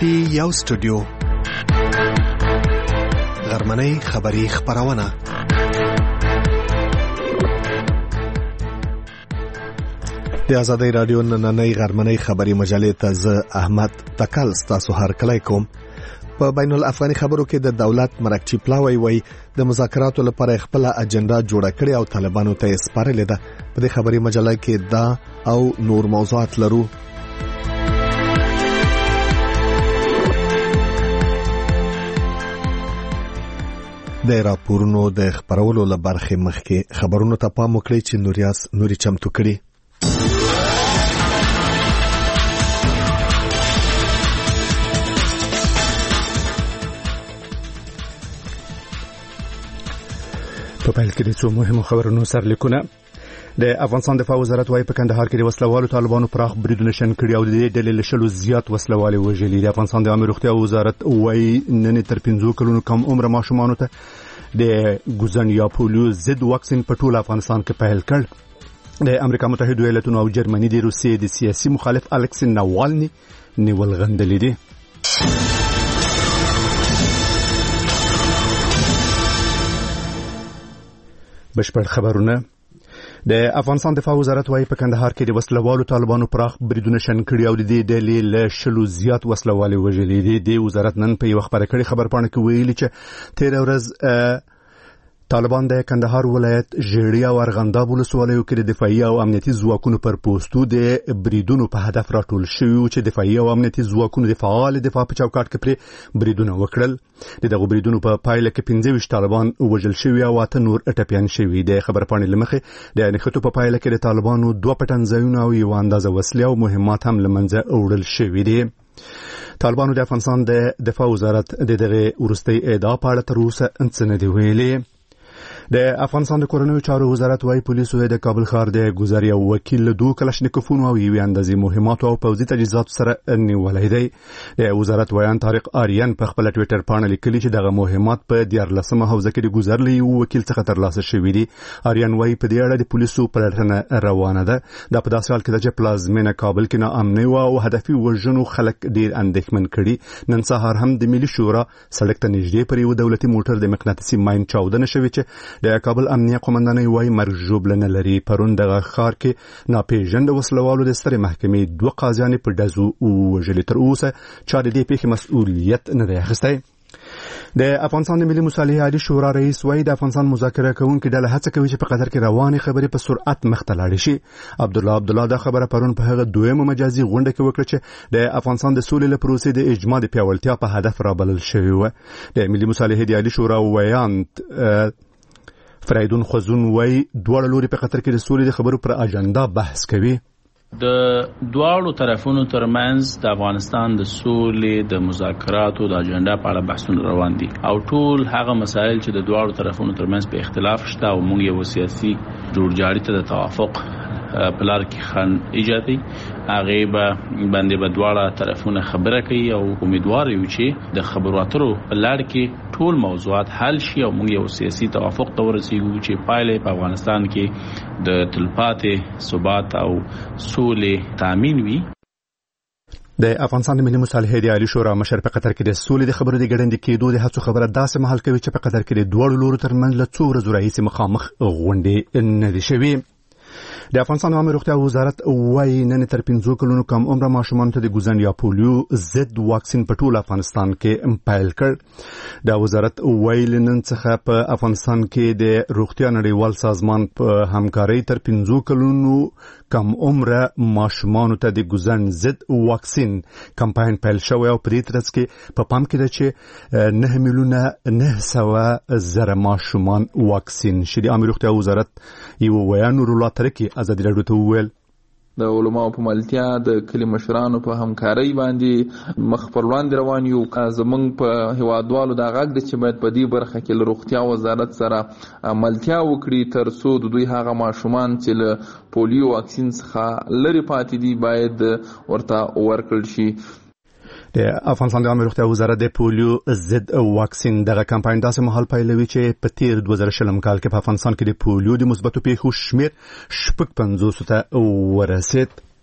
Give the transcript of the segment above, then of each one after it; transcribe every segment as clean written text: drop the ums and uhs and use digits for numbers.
ټي یو سټوډیو غرمنۍ خبری خبرونه د آزادۍ رادیو نننۍ غرمنۍ خبری مجلې ته زه احمد تکل تاسو هر کله کوم. په بین الافغاني خبرو کې د دولت مرکچی پلاوی وای د مذاکراتو لپاره خپل اجنډا جوړه کړې او طالبانو ته سپارلې ده. په دې خبری مجلې کې دا او نور موضوعات لرو. د راپورونو د خبرولو لپاره مخکې خبرونو ته پام وکړئ چې نوري چمتو کړي. په پیل کې د څو مهمو خبرونو سرلیکونه. د افغانستان دفاع وزارت وايي په کندهار کې د وسلوالو طالبانو پراخ بریدونه شن کړي او د دې ډلې له شلو زیات وسلوالې وژلي. د افغانستان د عامه روغتیا وزارت وايي نن تر 5 کلونو کم عمر ماشومانو ته د ګوزن یا پولیو ضد واکسین په ټول افغانستان کې پیل کړ. د امریکا متحده ایالاتونو او جرمني د روسیې د سیاسي مخالف الکسی ناوالني نیول غندلې دي. بشپړ خبرونه. د افغانستان دفاع وزارت وايي په کندهار کې د وسلوالو طالبانو پراخ بریدونه شن کړي او د دې ډلې له شلو زیات وسلوالې وژلي دي. د وزارت نن په یو خبره کړي خبرپاڼه کې ویلي چې 13 ورځ طالبان د کندهار ولایت ژړیا او ارغنداب ولسوالیو کې د دفاعي او امنیتي ځواکونو پر پوسټو د بریدونو په هدف راټول شوي چې دفاعي او امنیتي ځواکونو د فعال دفاع په چوکاټ کې پر بریدونه وکړل. د دغه بریدونو په پایله کې 25 طالبان وژل شوي او 8 نور ټپيان شوي. د خبرپاڼې لمخې د نښتو په پایله کې د طالبانو 2 پټنځایونه او یو اندازه وسلې او مهمات هم لمنځه وړل شوي دي. طالبانو د افغانستان د دفاع وزارت د دغه ورستۍ ادعا په اړه تر اوسه څه نه دی ویلي. د افغانستان د کورنیو چارو وزارت وايي پولیسو د کابل ښار د ګذر یو وکیل له 2 کلاشنکوفونو او یو اندازې مهمات او پوځي تجهیزات سره نیولای دی. د وزارت ویان طارق آریان په خپل ټوئیټر باندې لیکلي چې دغه مهمات په 14مه حوزه کې د ګذر له یو وکیل څخه ترلاسه شوي دي. آریان وايي په دې اړه د پولیسو پلټنه روانه ده. دا په داسې حال کې چې پلازمینه کابل کې ناامني او هدفي وژنو خلک ډیر اندېښمن کړي. نن سهار هم د ملي شورا سړک ته نږدې پر یو دولتي موټر د مقناطیسي ماین چاودنه شوې چې د کابل امنیه قومندانۍ وايي مرګ ژوبله نه لري. پرون دغه ښار کې ناپېژنده وسلوالو د سترې محکمې 2 قاضیان په ډزو وژلي. تر اوسه چا د دې پیښې مسؤلیت نه دی اخیستی. د افغانستان د ملي مصالحې عالی شورا رئیس وايي د افغانستان مذاکره کوونکي ډله هڅه کوي چې په قطر کې روانې خبرې په سرعت مخته لاړې شي. عبدالله دا خبره پرون په هغه دویمه مجازي غونډه کې وکړه چې د افغانستان د سولې لپاره پروسې د اجماع د پیاوړتیا په هدف رابلل شوی و. د ملي مصالحې د عالی شورا ویان فریدون خوزون وای دوه لوري په قطر کې د سولې د خبرو پر اجنډا بحث کوي. د دواړو طرفونو ترمنځ د افغانستان د سولې د مذاکراتو د اجنډا په اړه بحثونه روان دي او ټول هغه مسایل چې د دواړو طرفونو ترمنځ په اختلاف شته او موږ یو سیاسي جوړجاړي ته د توافق پلار کې خان ایجادي هغه باندې به دواړه طرفونه خبره کوي او امیدوار یو چې د خبرو اترو لړ کې ټول موضوعات حل شي او موږ یو سیاسي توافق ته ورسیږو چې پایله په افغانستان کې د تلپاتې ثبات او سولې تامین وي. د افغانستان د ملي مصالحې د عالی شورا مشر په قطر کې د سولې د خبرو د ګډنډ کېدو د هڅو خبره داسې مهال کوي چې په قطر کې د دوه لورو ترمنځ له څو ورځې راهیسې مخامخ غونډې نه دي شوي. د افغانستان عامه روغتیا وزارت وايي نن تر 5 کلونو کم عمر ماشومانو ته د ګوزن یا پولیو ضد واکسین په ټول افغانستان کې پیل کړ. د وزارت وايي نن څخه په افغانستان کې د روغتیا نړیوال سازمان په همکارۍ تر 5 کلونو کم عمر ماشومانو ته د ګوزن ضد واکسین کمپاین پیل شوی او پرې ترڅ کې په پام کې ده چې 9,900,000 ماشومان واکسین شي. د عامه روغتیا وزارت یو ویان نور ترکی ازادي راډیو ته وویل د علماء په ملتیا د کلی مشرانو په همکارۍ باندې مخ پر وړاندې روان یو. زمونږ په هیوادوالو دا غږ دی چې باید په دې برخه کې له روغتیا وزارت سره ملتیا وکړي تر څو د دوی هغه ماشومان چې له پولیو واکسین څخه لرې پاتې دي باید ورته ورکړل شي. د افغانستان د عامه روغتیا وزارت د پولیو ضد واکسین دغه کمپاین داسې مهال پیلوي چې په تیر 2020 کال کې په افغانستان کې د پولیو د مثبتو پیښو شمېر 50 ته ورسید.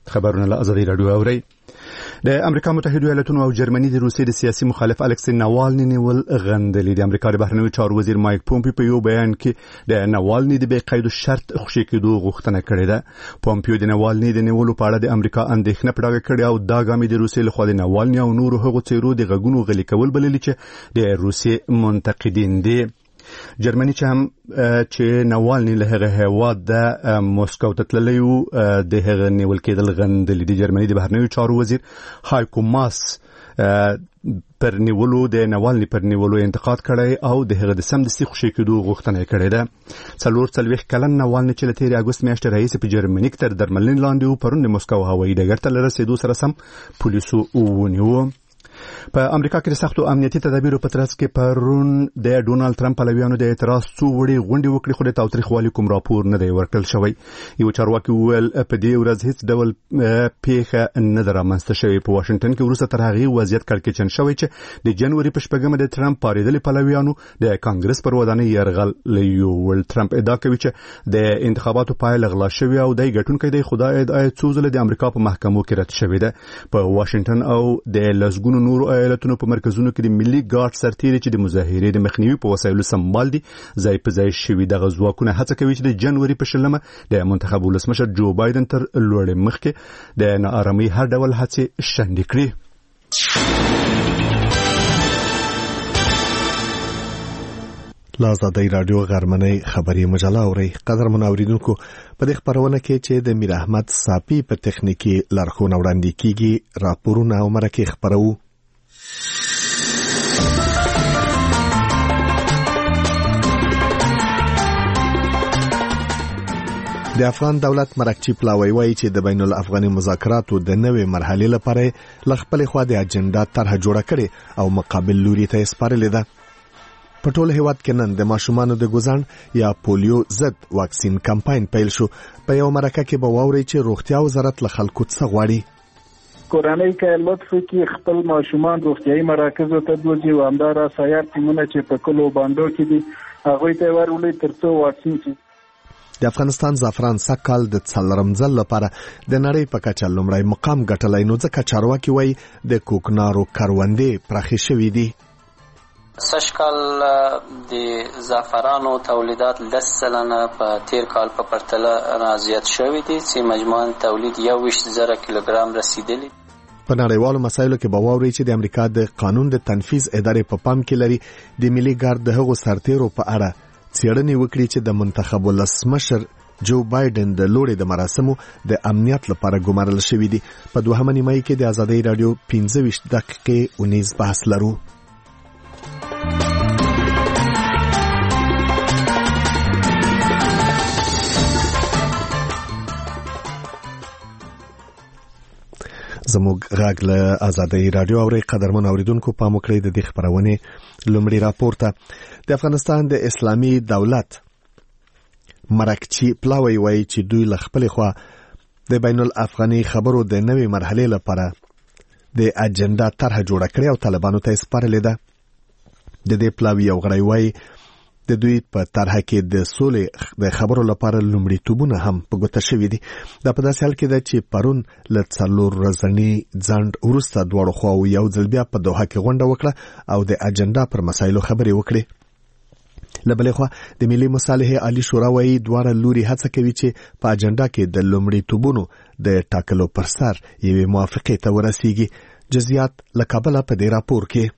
خبرونه له ازادي رادیو اوري. د امریکا متحده ایالاتونو او جرمني د روسیې د سیاسي مخالف الکسی ناوالني نیول غندلې. د امریکا د بهرنیو چارو وزیر مایک پومپیو په یو بیان کې د ناوالني د بې قید شرط خوشي کېدو غوښتنه کړې ده. پومپیو د ناوالني د نیولو په اړه د امریکا اندېښنه پټه کړې او دا ګامې د روسیې لخوا د ناوالني او نورو هغو څیرو د غږونو غلي کول بللي چې د روسیې منتقدین دي. جرمني چې ناوالني له هغه هیواد د موسکو ته تللی و د هغه نیول کېدل غندلې. د جرمني د بهرنیو چارو وزیر هایکو ماس پر نیولو د ناوالني پر نیولو انتقاد کړی او د هغه د سمدستي خوشي کېدو غوښتنه کړې ده. 40 کلن ناوالني چې له تېرې اګوست میاشتې راهیسې په جرمني کې تر درملنې لاندې و پرون د موسکو هوایي ډګر ته له رسېدو سره سم پولیسو ونیو. په امریکا کې د سختو امنیتي تدابیرو په ترڅ کې پرون د ډونالد ترامپ پلویانو د اعتراض څو وړي غونډې وکړې خو د تاوتریخوالي کوم راپور نه دی ورکړل شوی. یو چارواکي وویل په دې ورځ هیڅ ډول پیښه نه ده رامنځته شوې. په واشنگټن کې وروسته تر هغې وضعیت کړکېچن شوی چې د جنوري په 8 د ترامپ پارېدلي پلویانو د کانګرس پر ودانۍ یرغل یووړ. ترامپ ادعا کوي چې د انتخاباتو پایله غلا شوې او د ګټونکي د خدای څو ځله د امریکا په محکمو کې رد شوې ده. په واشنگټن او د لسګونو نورو ایالتونو په مرکزونو کې د ملي ګارد سرتیري چې د مظاهرې د مخنیوي په وسایلو سمبال دي ځای په ځای شوي. دغه ځواکونه هڅه کوي چې د جنوري په 20 د منتخب ولسمشر جو بایدن تر لوړې مخکې د ناارامۍ هر ډول هڅې شنډې کړي. لازادی رادیو غرمنۍ خبري مجله اوري. قدر منوریدونکو په دې خبرونه کې چې د میر احمد صافي په تخنیکی لارښوونه وړاندې کیږي راپورونه او مرکه خبرو. د افغان دولت مرکچی پلاوی وایي چې د بین الافغاني مذاکراتو د نوې مرحلې لپاره لخپل خوا د اجنډا طرح جوړه کړي او مقابل لوري ته سپارلې ده. په ټول هیواد کې نن د ماشومانو د ګوزڼ یا پولیو ضد واکسین کمپاین پیل شو. په یو مرکه کې به واوري چې روغتیا وزارت له خلکو څخه غواړي کورنۍ کې لطف کې خپل ماشومان روغتيایي مراکزو ته دوزي او همدارا سیار ټیمونه چې په کلو باندې کې دي هغه ته ورولې ترڅو واکسین شي. د افغانستان زعفران سکهال د څلورم ځل لپاره د نړۍ په کچه لومړی مقام ګټلی. نو ځکه چارواکي وایي د کوکنارو کروندې پراخې شوې دي. سږکال د زعفرانو تولیدات 10% په تیر کال په پرتله زیات شوي دي چې مجموعاً تولید 21,000 کیلوګرام رسیدلی. په نړیوالو مسایلو کې به واوري چې د امریکا د قانون د تنفیذ ادارې په پام کې لري د ملي ګارد د هغو سرتیرو په اړه څېړنې وکړي چې د منتخب ولسمشر جو بایدن د لوړې د مراسمو د امنیت لپاره ګمارل شوي دي. په دوهمه نیمایي کې د ازادۍ رادیو 15 دقیقې اونیز بحث لرو. زموږ غږ له ازادۍ رادیو اوري. قدرمن اوریدونکو پام وکړئ د دې خبرونه لومړی راپور ته. د افغانستان د اسلامي دولت مرکچی پلاوی وایي چې دوی له خپل خوا د بین الافغاني خبرو د نوې مرحلې لپاره د اجنډا طرح جوړه کړې او طالبانو ته سپارلې ده. د دې پلاوی یو غړی وایي د دوی په طرح کې د سولې د خبرو لپاره لومړیتوبونه هم په ګوته شوي دي. دا په داسې حال کې ده چې پرون له 4 ورځني ځنډ وروسته دواړو خواو یو ځل بیا په دوحه کې غونډه وکړه او د اجنډا پر مسایلو خبرې وکړې. له بلې خوا د ملي مصالحې عالی شورا وایي دواړه لوري هڅه کوي چې په اجنډا کې د لومړیتوبونو د ټاکلو پر سر یوې موافقې ته ورسیږي. جزئیات له کابل په دې راپور کې.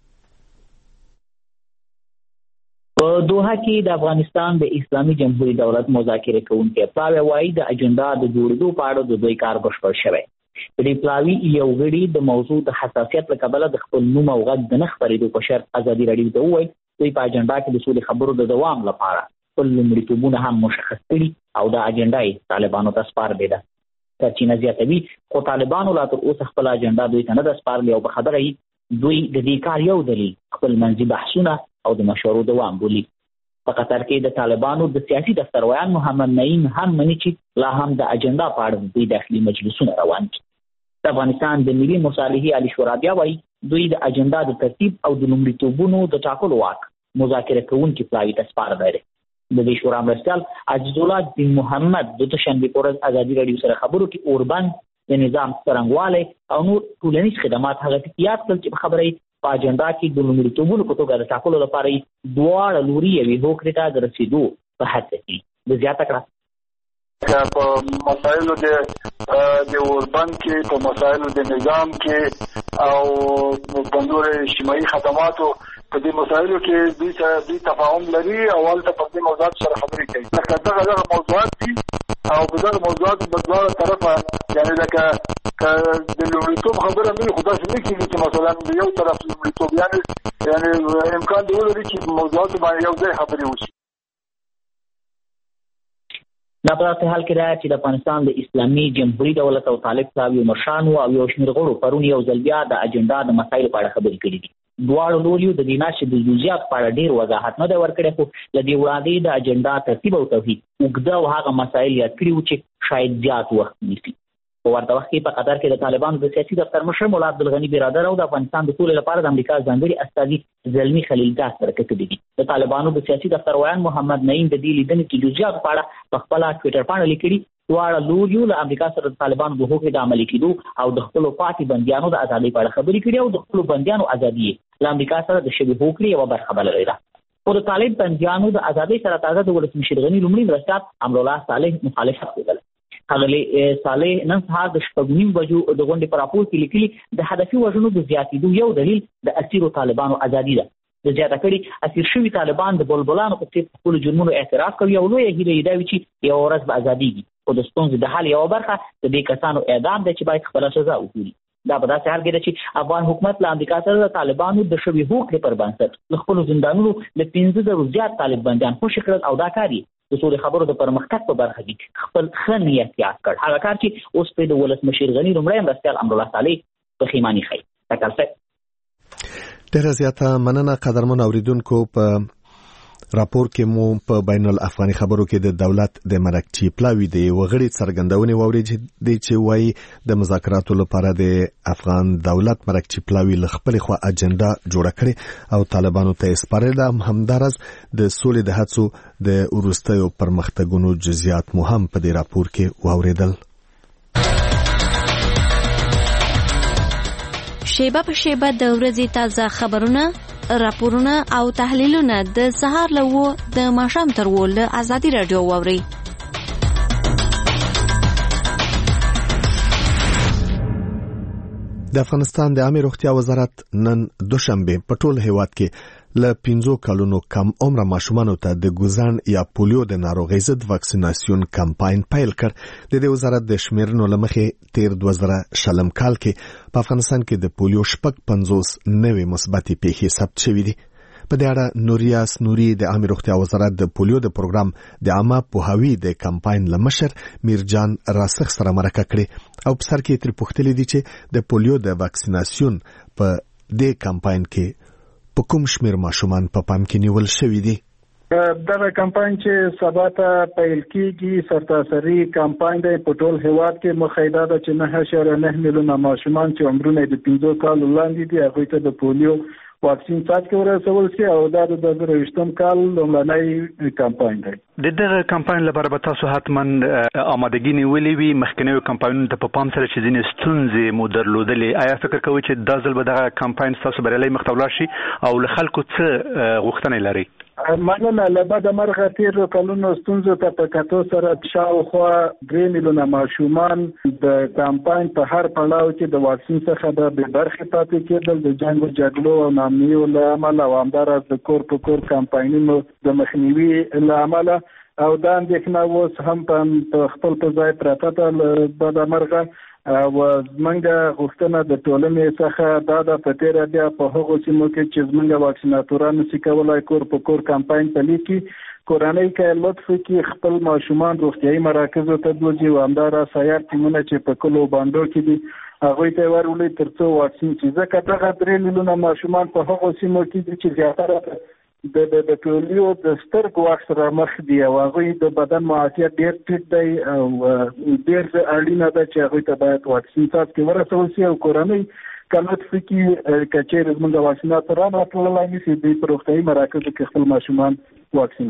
په دوحه کې د افغانستان د اسلامي جمهوریت دولت مذاکره کوونکي پلاوی وایي د اجنډا د جوړېدو په اړه د دوی کار بشپړ شوی. په دې پلاوی یو غړي د موضوع د حساسیت له کبله د خپل نوم او غږ د نه خپرېدو په شرط ازادي رادیو ته وویل دوی په اجنډا کې د سولې خبرو د دوام لپاره خپل لومړیتوبونه هم مشخص کړي او د اجنډا یې طالبانو ته سپارلې ده. سرچینه زیاتوي خو طالبانو لا تر اوسه خپل اجنډا دوی ته نه ده سپارلې او په خبره یې دوی د دې کار یو دلیل خپل منځي بحثونه او د مشورو دوام بولي. په قطر کې د طالبانو د سیاسي دفترویان محمد نعیم هم مني چې لا هم د اجنډا په اړه دوی داخلي مجلسونه روان دي. د افغانستان د ملي مصالحې عالی شورا بیا وایي دوی د اجنډا د ترتیب او د لومړیتوبونو د ټاکلو واک مذاکره کوونکي پلاوي ته سپارلی دی. د دې شورا مرستیال عزیز الله بن محمد د دوشنبې په ورځ ازادي رادیو سره خبرو کې اوربند د نظام څرنګوالی او نور ټولنیز خدمات هغه ټکیات کړل چې په خبرې په اجنډا کې د لومړیتوبونو په توګه د ټاکلو لپاره دواړه لوري یوې هوکړې ته د رسېدو په هڅه کې د زیاته کړه په مسایلو د اوربند کې په مسایلو د نظام کې او په نور اجتماعي خدماتو په دې مسایلو کې دوی تفاهم لري او هلته په دې موضوعات سره خبرې کوي لکه دغه موضوعات دي او په دغه موضوعات په دواړه طرفه یعنې لکه د لومړیتوب خبره نه وي خو داسې نه کېږي چې مثلا د یو طرف لومړیتوب یعنې امکان دی ولري چې موضوعاتو باندې یو ځای خبرې وشي. دا په داسې حال کې ده چې د افغانستان د اسلامي جمهوري دولت او طالب صاحب یو مشرانو او یو شمېر غړو پرون یو ځل بیا د اجنډا د مسایلو په اړه خبرې کړې دي. دواړو لوریو د دې ناشې د جزئیاتو په اړه ډېر وضاحت نه دی ورکړی خو له دې وړاندې د اجنډا ترتیب او توحید اوږده او هغه مسایل یاد کړي وو چې شاید زیات وخت نیسي. په ورته وخت کې په قطر کې د طالبانو د سیاسي دفتر مشر مولا عبدالغني برادر او د افغانستان د سولې لپاره د امریکا ځانګړي استازي زلمي خلیلزاد سره کتلي دي. د طالبانو د سیاسي دفتر ویان محمد نعیم د دې لیدنې کې جزئیات په اړه په خپل ټویټر باندې لیکلي دواړه لوریو له امریکا سره د طالبانو د هوکړې د عملي کېدو او د خپلو پاتې بندیانو د ازادۍ په اړه خبرې کړي او د خپلو بندیانو ازادي له امریکا سره د شوې هوکړې یوه برخه بللې ده. خو د طالب بندیانو د ازادۍ سره تازه د ولسمشر غني لومړي مرستیال امرالله صالح مخالفت وکړل. ښاغلي صالح نن سهار د 6:30 بجو د غونډې په راپور کې لیکلي د هدفي وژنو د زیاتېدو یو دلیل د اسیرو طالبانو ازادي ده. د زیاته کړي اسیر شوي طالبان د بلبلانو په څېر په خپلو جرمونو اعتراف کوي او لویه هیله یې دا وي چې یوه ورځ به ازادېږي خو د ستونزې د حل یوه برخه د دې کسانو اعدام دی چې باید خپله سزا وګوري. دا په داسې حال کې ده چې افغان حکومت له امریکا سره د طالبانو د شوې هوکړې پر بنسټ له خپلو زندانونو له 15,000 زیات طالب بندیان خوشي کړل او دا کار یې د سولې خبرو د پرمختګ په برخه کې خپل ښه نیت یاد کړ. هغه کار چې اوس پرې د ولسمشر غني لومړی مرستیال امرالله صالح پښیماني ښیي. ډېره زیاته مننه قدرمن اوریدونکو. په راپور کې مو په بین الافغاني خبرو کې د دولت د مرکچی پلاوی د وغړي څرګندونې ووري چې وایي د مذاکراتو لپاره د افغان دولت مرکچی پلاوی ل خپل خو اجنډا جوړه کړې او طالبانو ته سپارل همدارس د سولې د هڅو د ورستیو پرمختګونو جزئیات مو هم په دې راپور کې واوریدل. شیبه په شیبه د ورځې تازه خبرونه، راپورونه او تحلیلونه د سهار له و د ماښام تر و له ازادي رادیو واوري. د افغانستان د عامه روغتیا وزارت نن دوشنبه په ټول هیواد کې له 15 کلونو کم عمر ماشومانو ته د ګوزان یا پولیو د ناروغۍ ضد واکسیناسیون کمپاین پیل کړ. د دې وزارت د شمیرنو لمخې تیر 2000 کال کې په افغانستان کې د پولیو 50 نوې مثبتې پیښې ثبت شوې دي. په دې اړه نوریاس نوري د عامه روغتیا وزارت د پولیو د پروګرام د عامه پوهاوی د کمپاین لمشر میرجان راسخ سره مرکه کړې او په سر کې تر پوښتلې دي چې د پولیو د واکسیناسیون په دې کمپاین کې په کوم شمیر ماشومان په پام کې نیول شوی دي. دا کمپاین چې سبا ته پیل کیږي سرتاسري کمپاین دی په ټول هیواد کې مخیده ده چې 9.9 میلیونه ماشومان چې عمرونه د 15 کال وړاندې دي هغه ته د پولیو واکسین څاڅکي ورسول شي او دا د 2020 کال لومړنی کمپاین دی. د دغه کمپاین لپاره به تاسو حتما آمادګي نیولې وي. مخکنیو کمپاینونو ته په پام سره چې ځینې ستونزې مو درلودلې، آیا فکر کوئ چې دا ځل به دغه کمپاین تاسو بریالي مخ ته ولاړ شي او له خلکو څه غوښتنې لري؟ مننه. له بعد مرغه تیر کلونو ستونزو ته په کتو سره شاوخوا 3 میلیونه ماشومان د کمپاین په هر پړاو کې د واکسین څخه د برخې پاتې کېدل د جنګ او جګړو او ناامنیو له امله او همداراز د کور په کور کمپاینونو د مخنیوي له امله او دا اندېښنه اوس هم په خپل په ځای پراته ده. له بعد مرغه او زمونږ غوښتنه د ټولنې څخه دا د پتیره بیا په هغو سیمو کې چې زمونږ واکسیناتورانو سي کولای کور په کور کمپاین پلي کی کورنۍ کې لطف کې خپل ماشومان روغتيایي مراکزو ته بوځي او همدارا سیار ټیمونه چې په کلو باندې کې دي هغه ته ورولې ترڅو واکسین چې ځکه دغه 3 میلیونه ماشومان په هغو سیمو کې دي چې زیاتره د پولیو د سترګو واکسره مخ دی او هغه د بدن معافیت ډېر ټیټ دی او ډېر اړینه ده چې هغه ته باید واکسین څاڅکي ورسول شي او کورنۍ کله چې کچېر زموږ واکسیناتورانو ټولای نشي د روغتيایي مراکزو کې خپل ماشومان واکسین کړي.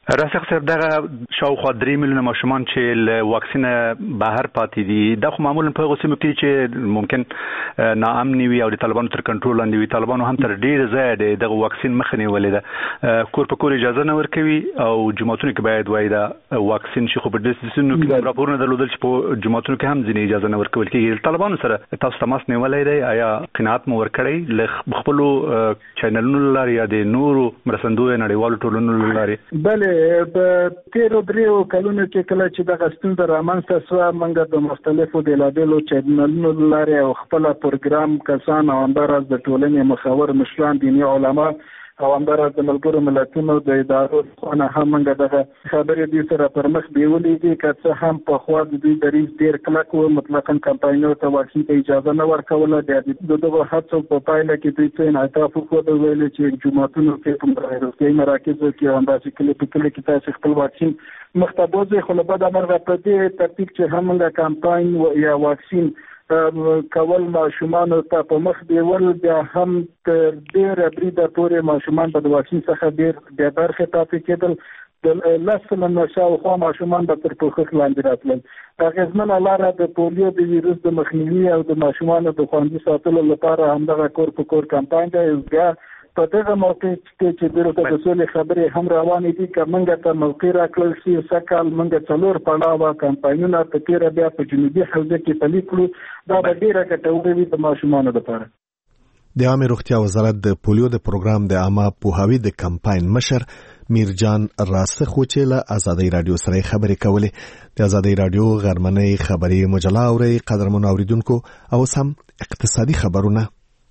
راسخ صاحب دغه شاوخوا 3 میلیونه ماشومان چې له واکسین بهر پاتې دي د خو معمولا په غوسه کې چې ممکن ناامني وي او د طالبانو تر کنټرول لاندې وي. طالبانو هم تر ډیر ځای د واکسین مخه نیولې ده، کور په کور اجازه نه ورکوي او جماعتونو کې باید وای دا واکسین شي، خو په دې سنو کې راپورونه درلودل چې په جماعتونو کې هم ځینې اجازه نه ورکول کېږي. طالبانو سره تاسو تماس نیولای دی؟ آیا قناعت مو ورکړی له خپل چینلونو لاري یا د نورو مرستندوی نړیوالو ټولنو لاري؟ بله په تیرو دریو کلونو کې کله چې د غستون د رامنځته سو موږ د مختلفو بېلابېلو چینلونو لارې او خپل پروګرام کسان او همداراز د ټولنې مخور مشران دیني علما او همداراز د ملګرو ملتونو د ادارو څخه هم موږ دغه خبرې دي سره پر مخ بیولې دي که هم په خوا د دوی دریځ ډېر کلک و، مطلقاً کمپاینونو ته واکسین ته اجازه نه ورکوله. د دغه هڅو په پایله کې دوی څه انعطاف وښوده، ویل چې جوماتونو کې په روغتیایي مراکزو کې همداسې کلي په کلي کې تاسې خپل واکسین مخته بوځئ. خو له بده مرغه په دې ترتیب چې هم موږ کمپاین یا واکسین کول ماشومان ته په مخ بیول، بیا هم تر ډېره بریده پورې ماشومان به د واکسین څخه ډېر بې برخې پاتې کېدل. د 10 سلنه شاوخوا ماشومان به تر پوښښ لاندې راتلل. اغېزمنه لاره د پولیو د ویروس د مخنیوي او د ماشومانو د خوندي ساتلو لپاره همدغه کور په کور کمپاین دی. بیا په دغه موقع چې دلته د سولې خبرې هم روانې دي که موږ ته موقع راکړل شي سږ موږ 4 پړاوه کمپاینونه په تېره بیا په جنوبي حوزه کې پلي کړو. دا به ډېره ګټوره وي د ماشومانو لپاره. د عامه روغتیا وزارت د پولیو د پروګرام د عامه پوهاوي د کمپاین مشر میرجان راسخ چې له آزادۍ رادیو سره خبرې کولې. د آزادۍ رادیو غرمنۍ خبري مجله اوري قدرمن اوریدونکو او سم اقتصادي خبرونه.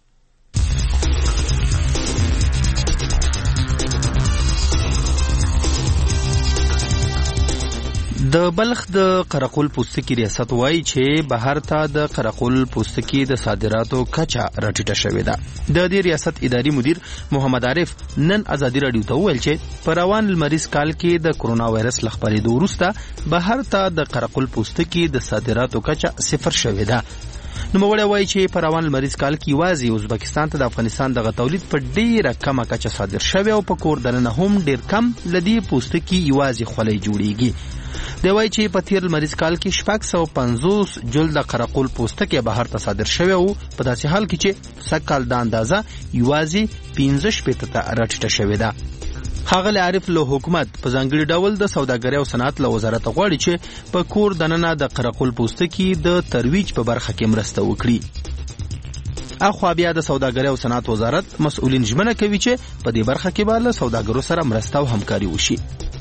د بلخ د قرقل پوستکي ریاست وایي چې بهر ته د قرقل پوستکي د صادراتو کچه راټیټه شوې ده. د دې ریاست اداري مدیر محمد عارف نن آزادي رادیو ته وویل چې په روان لمریز کال کې د کرونا وایرس له خپرېدو وروسته بهر ته د قرقل پوستکي د صادراتو کچه 0 شوې ده. نوموړی وایي چې په روان لمریز کال کې یوازې ازبکستان ته د افغانستان دغه تولید په ډیره کمه کچه صادر شوی او په کور دننه هم ډیر کم لدی پوستکي یوازې خولۍ جوړیږي. دی وایي چې په تیر لمریز کال کې 650 جلد قرقل پوستکي بهر ته صادر شوی او په داسې حال کې چې سږکال د اندازه یوازې 15 ته راټیټه شوې ده. ښاغلی عارف له حکومت په ځانګړي ډول د سوداګرۍ او صنعت له وزارت غواړي چې په کور دننه د قرقل پوستکي د ترویج په برخه کې مرسته وکړي. اخوا بیا د سوداګرۍ او صنعت وزارت مسؤلین ژمنه کوي چې په دې برخه کې به له سوداګرو سره مرسته او همکاري وشي.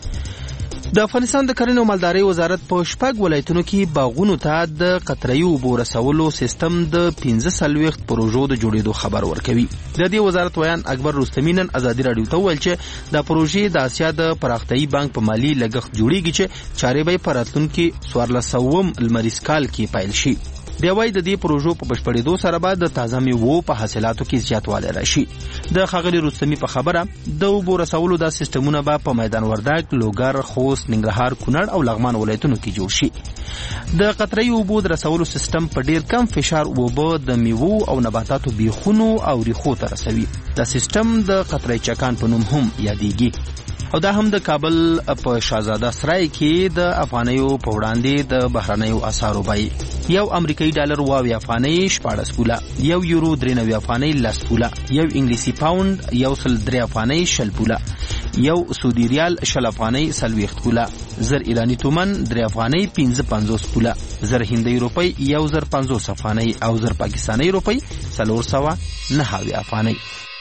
د افغانستان د کرنې او مالدارۍ وزارت په 6 ولایتونو کې باغونو ته د قطره‌یي اوبو رسولو سیستم د 15 پروژو د جوړېدو خبر ورکوي. د دې وزارت ویان اکبر رستمی نن آزادي رادیو ته وویل چې د پروژې د اسیا د پراختیايي بانک په مالی لګښت جوړیږي چې چارې به په راتلونکي 1400 لمریز کال کې پیل شي. دی وایي د دې پروژو په بشپړېدو سره به د تازه میوو په حاصلاتو کې زیاتوالی راشي. د ښاغلي رستمی په خبره د اوبو رسولو دا سیستمونه به په میدان وردګ، لوګر، خوست، ننګرهار، کونړ او لغمان ولایتونو کې جوړ شي. د قطره‌یي اوبو د رسولو سیستم په ډیر کم فشار اوبه د میوو او نباتاتو بیخونو او ریښو ته رسوي. دا سیستم د قطره‌یي چکان په نوم هم یادېږي او دا هم د کابل په شاهزاده سرای کې د افغانیو په وړاندې د بهرنیو اسعارو بیې 1 امریکایي ډالر 2 افغانۍ 14 پوله، 1 یورو 93 افغانۍ 10 پوله، 1 انګلیسي پاوند 103 افغانۍ 20 پوله، 1 سعودي ریال 20 افغانۍ 40 پوله، 1000 ایرانی تومن 3 افغانۍ 55 پوله، 1000 هندۍ روپۍ 1050 افغانۍ او 1000 پاکستاني روپۍ 409 افغانۍ.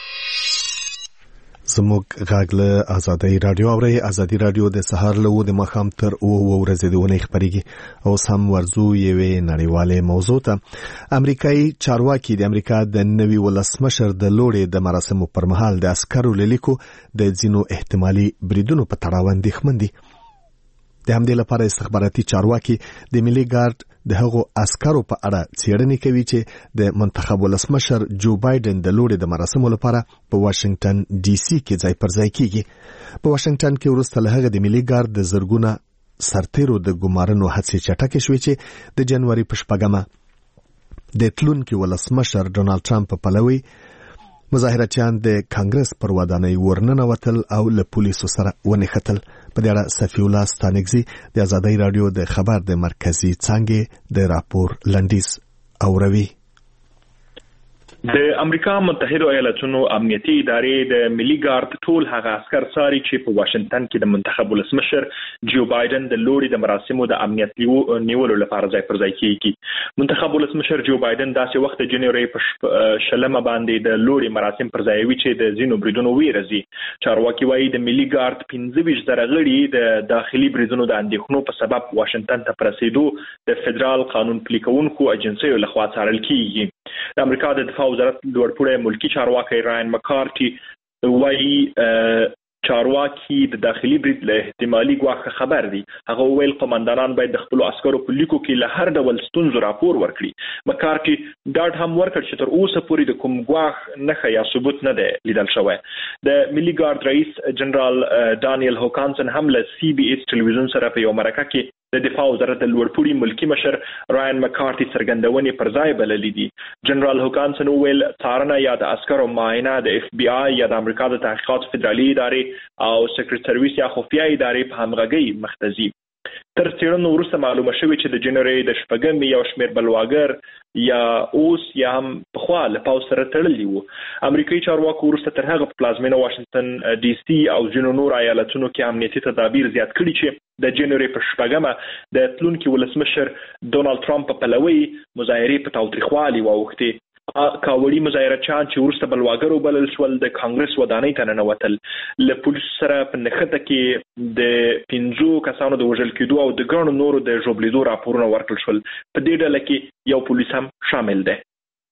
زموږ غږ له آزادۍ رادیو اوري. آزادۍ رادیو د سهار له د مخام تر 9 ورځې د ونې خبريږي او سم ورزو یوې نړیواله موضوع ته. امریکایي چارواکي د امریکا د نوي ولسمشر د لوړې د مراسمو پر مهال د عسکرو لیکو د ځینو احتمالي بریدونو په تړاو اندېښمن دي. د همدې لپاره استخباراتي چارواکي د ملي ګارد د هغو عسکرو په اړه څېړنې کوي چې د منتخب ولسمشر جو بایدن د لوړې د مراسمو لپاره په واشنگټن ډي سي کې ځای پر ځای کیږي. په واشنگټن کې وروسته له هغه د ملي ګارد د زرګونه سرتیرو د ګمارنو هڅې چټکې شوې چې د جنوري په 4 د تلونکي ولسمشر ډونالد ټرمپ په پلوي مظاهرچیان د کانګرس پر ودانۍ ورننوتل او له پولیسو سره ونښتل. په دې اړه صفی الله ستانکزي د آزادۍ رادیو د خبر د مرکزی څانګې د راپور لنډیز اوروي. د امریکا متحده ایالاتونو امنیتي ادارې د ملي ګارد ټول هغه عسكر ساري چې په واشنگټن کې د منتخب ولسمشر جو بایدن د لوري د مراسمو د امنیت نیولو لپاره ځای پر ځای کیږي. منتخب ولسمشر جو بایدن داسې وخت د جنوري په شلمه باندې د لوري مراسم پر ځای وی چې د زینو بریدونو ویرزي. چارواکي وایي د ملي ګارد 15,000 غړي د داخلي بریدونو د اندېښنو په سبب واشنگټن ته پرسیدو د فدرال قانون پلي کوونکو ایجنسیو لخوا څارل کیږي. د امریکا د دفاع وزارت لوړپوړی ملکی چارواکي راین مکارتي وایي چارواکي د داخلي برید له احتمالي ګواښ خبر دي. هغه ویل قومندانان باید د خپل عسکرو په لیکو کې له هر ډول ستونزو راپور ورکړي. مکارتي ډاډ هم ورکړ چې تر اوسه پورې د کوم ګواښ نښه یا ثبوت نه دی لیدل شوی. د ملي ګارد رئیس جنرال دانیل هوکانسن هم له سی بي اس ټلویزیون سره په یو مرکه کې د دفاع وزارت د لوړپوړي ملکی مشر راین مکارتي څرګندونې پر ځای بللې دي. جنرال هوکانسن ویل څارنه یا د عسکرو معاینه د اف بي آی یا د امریکا د تحقیقات فدرالي ادارې او سیکرټ سرویس یا خفیه ادارې په همغږۍ مخته ځي. تر څېړنو وروسته معلومه شوې چې د جنوري د شپږمې یو شمېر بلواګر یا اوس یا هم پخوا له پاوز سره تړلي وو. امریکایي چارواکو وروسته تر هغه په پلازمینه واشنگټن ډي سي او ځینو نور ایالتونو کې امنیتي تدابیر زیات کړي چې د جنوري په شپږمه د تلونکي ولسمشر ډونالد ټرمپ په پلوي مظاهرې په تاوتریخوالي واوښتې. کاوړي مظاهرچیان چې وروسته بلواګر وبلل شول د کانګرس ودانۍ ته ننوتل. له پولیسو سره په نښته کې د 5 کسانو د وژل کېدو او د ګڼو نورو د ژوبلیدو راپورونه ورکړل شول. په دې ډله کې یو پولیس هم شامل دی.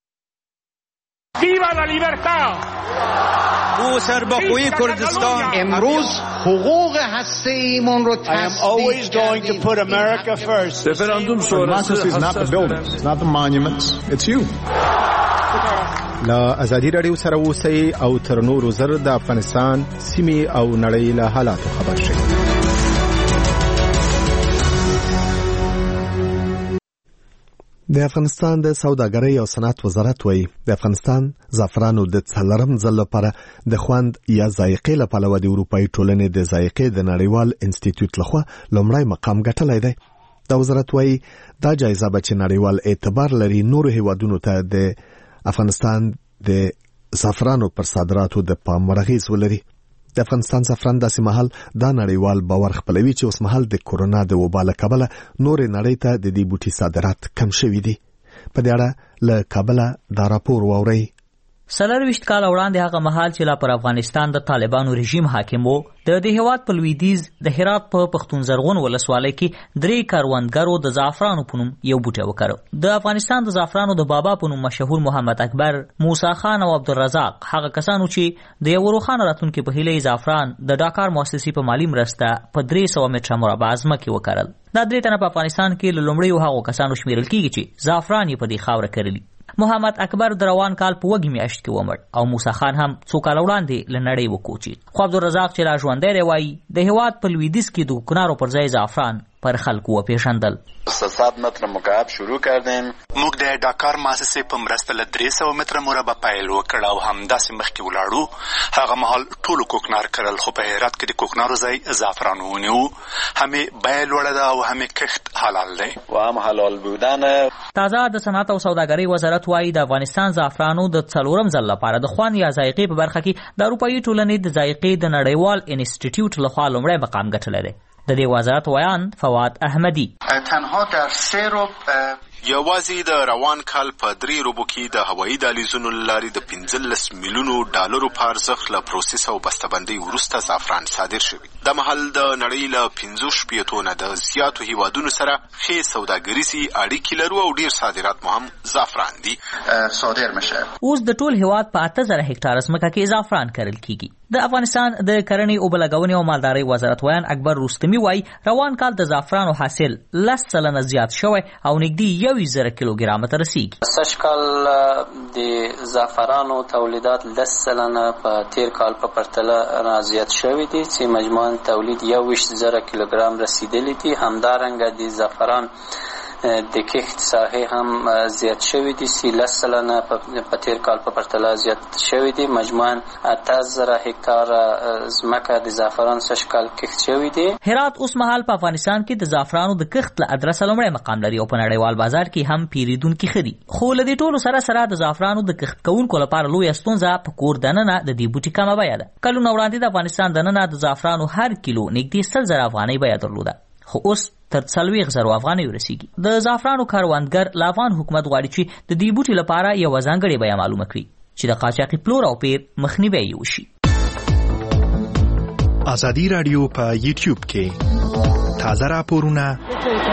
ویوا لا لیبرتا او سربخوی کردستان امروز حقوق هسته‌ایمون رو I am always going to put America first. Referendum sonrası is not the buildings, not the monuments, it's you. لا ازادي رادیو سره اوسئ او تر نورو زر د افغانستان سیمې او نړۍ له حالاتو خبر شئ. د افغانستان د سوداګرۍ او صنعت وزارت وایي د افغانستان زعفرانو د څلورم ځل لپاره د خوند یا ذایقې لپاره د اروپאי ټولنې د ذایقې د نړیوال انسټیټیوټ لخوا لومړی مقام ګټلی دی. د وزارت وایي دا جایزه به چې نړیوال اعتبار لري نورو هیوادونو ته د افغانستان د زعفرانو پر صادراتو د پام ورغیز ولري. د افغانستان زعفران داسې مهال دا نړیوال باور خپلوي چې اوس مهال د کورونا د وبا له کبله نور نړۍ ته د دې بوټي صادرات کم شوي دي. په دې اړه له کابل دا راپور واورئ. 24 کال وړاندې هغه مهال چې لا پر افغانستان د طالبانو رژیم حاکم وو د هیواد په لویدیز د هرات په پښتون زرغون ولسوالۍ کې 3 کاروانګرو د زعفرانو په نوم یو بوټی وکړ. د افغانستان د زعفرانو د بابا په نوم مشهور محمد اکبر، موسی خان او عبدالرزاق هغه کسانو چې د یو روښانه راتلونکي په هیله زعفران د ډاکار مؤسسې په مالی مرسته په 300 متره مربع ځمکه وکړل. دا 3 تنه په افغانستان کې له لومړیو هغو کسانو شمیرل کیږي چې زعفران یې په دې خاوره کرلی. محمد اکبر د روان کال په وږمې میاشت کې ومړ او موسی خان هم څو کال وړاندې له نړۍ وکوچید. خو عبدالرزاق چې لا ژوندی دی وایي د هیواد په لویدیځ کې د کوکنارو پر ځای زعفران پر خلکو وپیژندل. 700 متر مکعب شروع کردیم. موږ د ډاکار مؤسسې په مرسته له 300 متر مربع پیل وکړ او همداسې مخکې ولاړو. هغه مهال ټولو کوکنار کرل خو په هرات کې د کوکنارو ځای زعفران ونیو. همې بیه لوړه ده او همې کښت حلال دی و هم حلال بودن. تازه د صنعت او سوداګرۍ وزارت وایي د افغانستان زعفرانو د 4م ځل لپاره د خوند یا ذایقې په برخه کې د اروپאי ټولنې د ذایقې د نړیوال انسټیټیوټ لخوا لومړی مقام ګټلی دی. د دې وزارت ویان فواد احمدی تنها در 3 ربع یوازې د روان کال په 3 ربع کې د هوایي دهلیزونو لارې د 15 میلیونو ډالرو په ارزښت له پروسس او بسته‌بندۍ وروسته زعفران صادر شوي. د مهال د نړۍ له 15 نه د زیاتو هیوادونو سره ښې سوداګریزي اړیکې لرو او ډیر صادرات مو هم زعفران دي صادر میشه. اوس د ټول هیواد په 8000 هکټار ځمکه کې زعفران کرل کیږي. د افغانستان د کرنې او بلګونې او مالدارۍ وزارت ویان اکبر رستمی وایي روان کال د زعفرانو حاصل 10% زیات شوی او نږدې 1,000 کیلوګرام ته رسیږي. سږکال د زعفرانو تولیدات 10% په تیر کال په پرتله زیات شوی دي چې مجموعاً تولید 21,000 کیلوګرام رسیدلی دي. همدارنګه د زعفران د کښت ساحې هم زیات شوي دي 13% په تیر کال په پرتله زیات شوي دي. مجموعاً 8000 هکتاره ځمکه د زعفران سږ کال کښت شوي دي. هرات اوس مهال په افغانستان کې د زعفرانو د کښت له ادرسه لومړی مقام لري او په نړیوال بازار کې هم پیریدونکي ښه دي. خو له دې ټولو سره د زعفرانو د کښت کوونکو لپاره لویه ستونزه په کور دننه د دې بوټي کمه بیه ده. کلونه وړاندې د افغانستان دننه د زعفرانو هر کیلو نږدې 100,000 افغانۍ بیه درلوده، خو اوس تر 40,000 افغانۍ ورسیږي. د زعفرانو کاروانګر له افغان حکومت غواړي چې د دې بوټي لپاره یوه ځانګړې بیه معلومه کړي چې د قاچاقي پلور او پیر مخنیوی یې وشي. ازادي رادیو په یوټیوب کې تازه راپورونه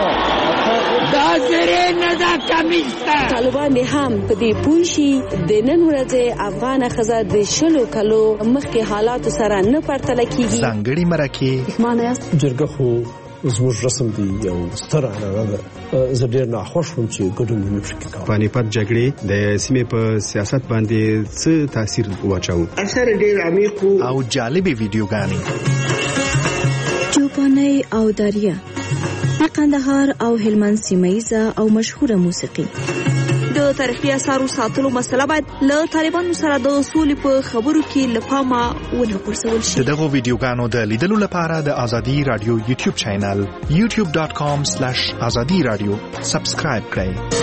طالبان هم په دې پوه شي د نن ورځې افغان ښځه د 20 کالو مخکې حالاتو سره نه پرتله کیږي. ځانګړي مرکې معنی جرګه خو زموږ رسم دی یو ستر عنعنه ده. زه ډېر ناخوښ وم چې ګډون مې پکې کاوه. پانیپت جګړې د سیمې په سیاست باندې څه تاثیر واچاوه؟ اثر ډېر عمیق او جالبې ویډیوګانې چوپاني او دریا د قندهار او هلمند سیمه‌یزه او مشهوره موسیقي. د تاریخي اثارو ساتلو مسله باید له طالبانو سره د اصول په خبرو کې له پامه ونه غورځول شي. دغه ویډیوګانو د لیدلو لپاره د ازادي رادیو یوټیوب چینل youtube.com/azadi radio سبسکرایب کړئ.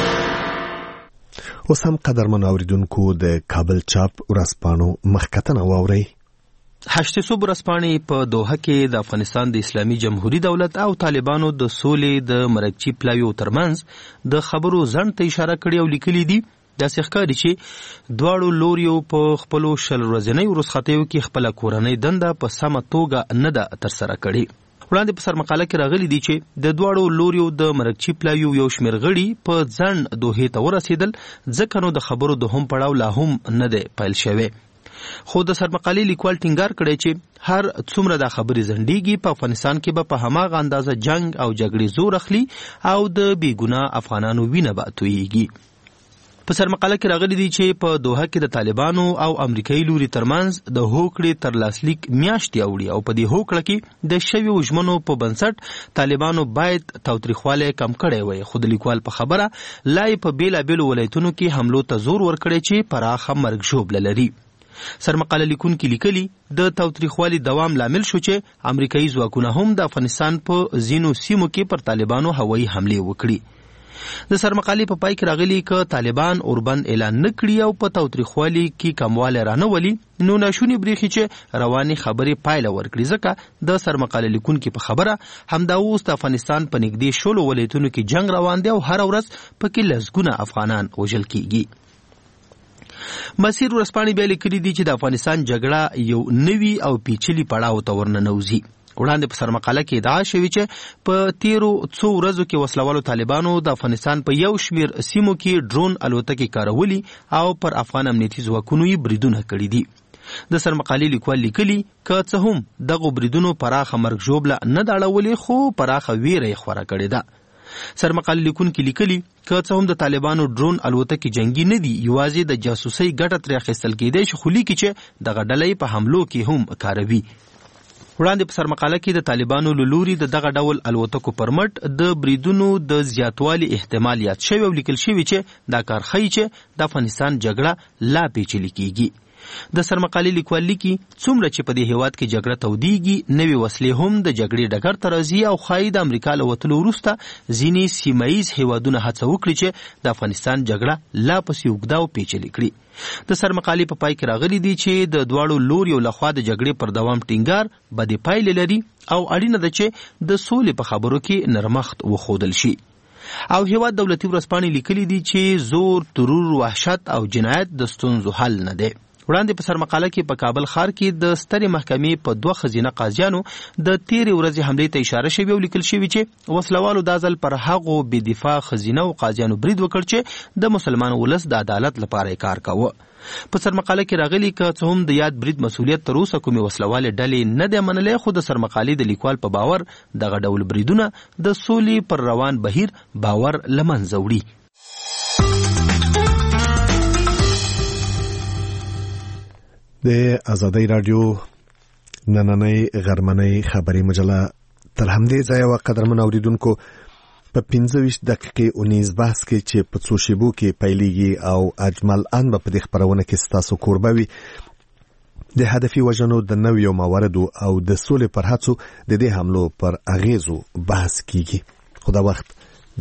اوس هم قدرمن اوریدونکو د کابل چاپ ورځپاڼو مخکتنه واورئ. هشت صبح ورځپاڼې په دوحه کې د افغانستان د اسلامي جمهوریت دولت او طالبانو د سولې د مرکچي پلاویو ترمنځ د خبرو ځنډ ته اشاره کړې او لیکلي دي داسې ښکاري چې دواړو لوریو په خپلو 10 ورځنیو رخصتیو کې خپله کورنۍ دنده په سمه توګه نه ده ترسره کړې. وړاندې په سرمقاله کې راغلي دي چې د دواړو لوریو د مرکچي پلاویو یو شمېر غړي په ځنډ دوحې ته ورسېدل، ځکه نو د خبرو دوهم پړاو لا هم نه دی پیل شوی. خو د سرمقالې لیکوال ټینګار کړی چې هر څومره دا خبرې ځنډېږي په افغانستان کې به په هماغه اندازه جنگ او جګړې زور اخلي او د بېګناه افغانانو وینه به تویېږي. په سرمقاله کې راغلي دي چې په دوحه کې د طالبانو او امریکایي لوري ترمنځ د هوکړې تر لاسلیک میاشتې اوړي او په دې هوکړه کې د شویو ژمنو په بنسټ طالبانو باید تاوتریخوالی کم کړی وای، خو د لیکوال په خبره لا یې په بېلابېلو ولایتونو کې حملو ته زور ورکړی چې پراخه مرګ ژوبله لري. سرمقاله لیکونکي لیکلي د تاوتریخوالي دوام لامل شو چې امریکایي ځواکونه هم د افغانستان په ځینو سیمو کې پر طالبانو هوایي حملې وکړي. د سرمقالې په پای کې راغلي که طالبان اوربند اعلان نه کړي او په تاوتریخوالي کې کموالی رانه ولي نو ناشونې برېښي چې روانې خبرې پایله ورکړي، ځکه د سرمقاله لیکونکي په خبره همدا اوس د افغانستان په نږدې 10 ولایتونو کې جنگ روان دی او هره ورځ پکې لسګونه افغانان وژل کیږي. مسیر ورځپاڼې بیا لیکلي دي چې د افغانستان جګړه یو نوي او پیچلي پړاو ته ورننوځي. وړاندې په سرمقاله کې ادعا شوې چې په تیرو څو ورځو کې وسلوالو طالبانو د افغانستان په یو شمېر سیمو کې ډرون الوتکې کارولي او پر افغان امنیتي ځواکونو یې بریدونه کړي دي. د سرمقالې لیکوال لیکلي که څه هم دغو بریدونو پراخه مرګ ژوبله نه ده اړولې، خو پراخه ویره یې خوره کړې ده. سرمقاله لیکونکي لیکلي که څه هم د طالبانو ډرون الوتکې جنگي نه دي، یوازې د جاسوسۍ ګټه ترې اخیستل کېدی شي، خو لیکي چې دغه ډله په حملو کې هم کاروي. وړاندې په سرمقاله کې د طالبانو له لوري د دغه ډول الوتکو پر مټ د بریدونو د زیاتوالي احتمال یاد شوی او لیکل شوی چې دا کار ښیي چې د افغانستان جګړه لا پیچلې کیږي. د سرمقالې لیکوال لیکي څومره چې په دې هیواد کې جګړه تودېږي، نوې وسلې هم د جګړې ډګر ته راځي او ښایي د امریکا له وتلو وروسته ځینې سیمه ییز هیوادونه هڅه وکړي چې د افغانستان جګړه لا پسې اوږده او پیچلې کړي. د سرمقالې په پای کې راغلي دي چې د دواړو لوریو لخوا د جګړې پر دوام ټینګار بدې پایلې لري او اړینه ده چې د سولې په خبرو کې نرمښت وښودل شي. او هیواد دولتي ورځپاڼې لیکلي دي چې زور، ترور، وحشت او جنایت د ستونزو حل نه دی. وړاندې په سرمقاله کې په کابل ښار کې د سترې محکمې په 2 ښځینه قاضیانو د تیرې ورځې حملې ته اشاره شوې او لیکل شوي چې وسلوالو دا ځل پر هغو بې دفاع ښځینه او قاضیانو برید وکړ چې د مسلمان ولس د عدالت لپاره یې کار کاوه. په سرمقاله کې راغلي که څه هم د یاد برید مسؤلیت تر اوسه کومې وسلوالې ډلې نه دی منلی، خو د سرمقالې د لیکوال په باور دغه ډول بریدونه د سولې پر روان بهیر باور له منځه وړي. د ازادي رادیو نننۍ غرمنۍ خبري مجله تر همدې ځایه قدرمن اوریدونکو په 25 دقیقې اونیز بحث کې چې په څو شیبو کې پیلېږي او اجمل ان په دې خبرونه کې ستاسو کوربوي د هدفي وژنو د نویو مواردو او د سولې پر هڅو د دې حملو پر اغیزو بحث کیږي. خدا وخت